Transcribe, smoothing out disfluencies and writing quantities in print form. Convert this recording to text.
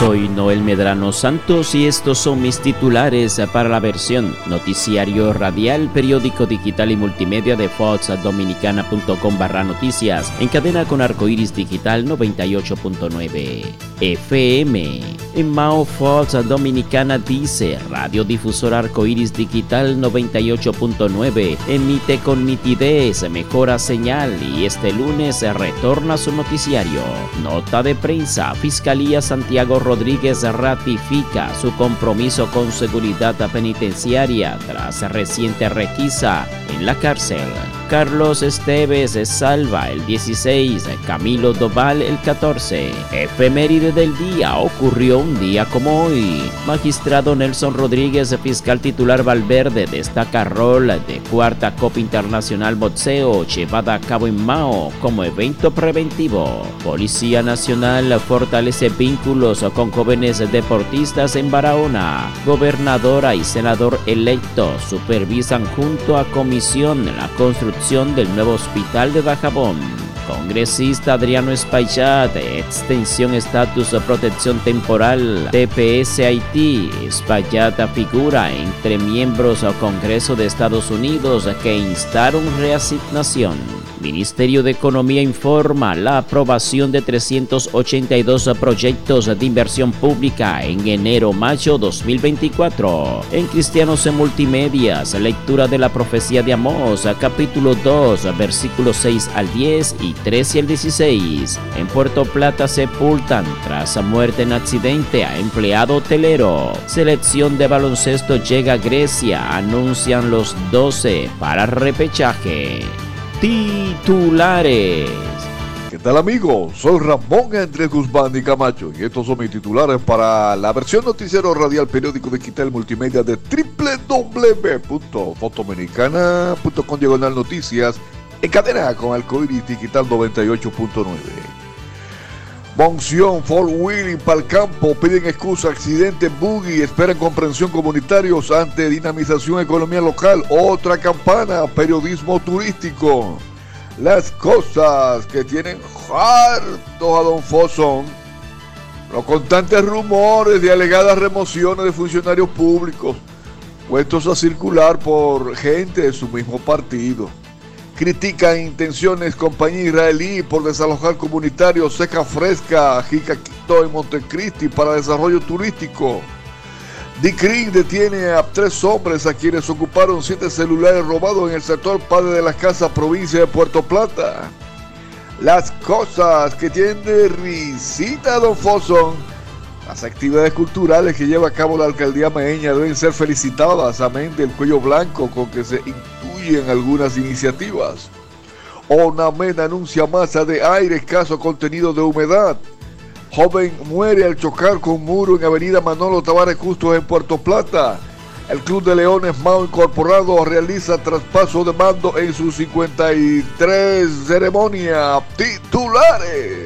Soy Noel Medrano Santos y estos son mis titulares para la versión noticiario radial, periódico digital y multimedia de foxdominicana.com/noticias, en cadena con Arcoiris Digital 98.9 FM. En Mao Fox Dominicana dice, radiodifusor Arcoiris Digital 98.9, emite con nitidez, mejora señal y este lunes retorna su noticiario. Nota de prensa, Fiscalía Santiago Rodríguez ratifica su compromiso con seguridad penitenciaria tras reciente requisa en la cárcel. Carlos Esteves salva el 16, Camilo Doval el 14. Efeméride del día, ocurrió un día como hoy. Magistrado Nelson Rodríguez, fiscal titular Valverde, destaca rol de cuarta Copa Internacional Boxeo llevada a cabo en Mao como evento preventivo. Policía Nacional fortalece vínculos con jóvenes deportistas en Barahona. Gobernadora y senador electo supervisan junto a comisión la construcción del nuevo hospital de Dajabón. Congresista Adriano Espaillat, extensión estatus de protección temporal TPS Haití. Espaillat figura entre miembros del Congreso de Estados Unidos que instaron reasignación. Ministerio de Economía informa la aprobación de 382 proyectos de inversión pública en enero-mayo 2024. En Cristianos en Multimedias, lectura de la profecía de Amós, capítulo 2, versículos 6 al 10 y 13 al 16. En Puerto Plata sepultan tras muerte en accidente a empleado hotelero. Selección de baloncesto llega a Grecia, anuncian los 12 para repechaje. Titulares. ¿Qué tal, amigos? Soy Ramón Andrés Guzmán y Camacho y estos son mis titulares para la versión noticiero radial, periódico digital multimedia de www.foxdominicana.com/noticias, en cadena con Arcoiris Digital 98.9. Monción, Fort Willing, Palcampo piden excusa, accidente, buggy, esperan comprensión comunitarios ante dinamización economía local. Otra campana, periodismo turístico. Las cosas que tienen harto a Don Fosón, los constantes rumores de alegadas remociones de funcionarios públicos puestos a circular por gente de su mismo partido. Critican intenciones compañía israelí por desalojar comunitarios Ceja Fresca, Jicaquito y Montecristi para desarrollo turístico. DICRIN detiene a 3 hombres a quienes ocuparon 7 celulares robados en el sector Padre de las Casas, provincia de Puerto Plata. Las cosas que tiene risita Don Fosón. Las actividades culturales que lleva a cabo la alcaldía maeña deben ser felicitadas, amén del cuello blanco con que se incluyen algunas iniciativas. ONAMED anuncia masa de aire, escaso contenido de humedad. Joven muere al chocar con muro en avenida Manolo Tavares Justos en Puerto Plata. El Club de Leones Mao Incorporado realiza traspaso de mando en su 53 ceremonia. Titulares.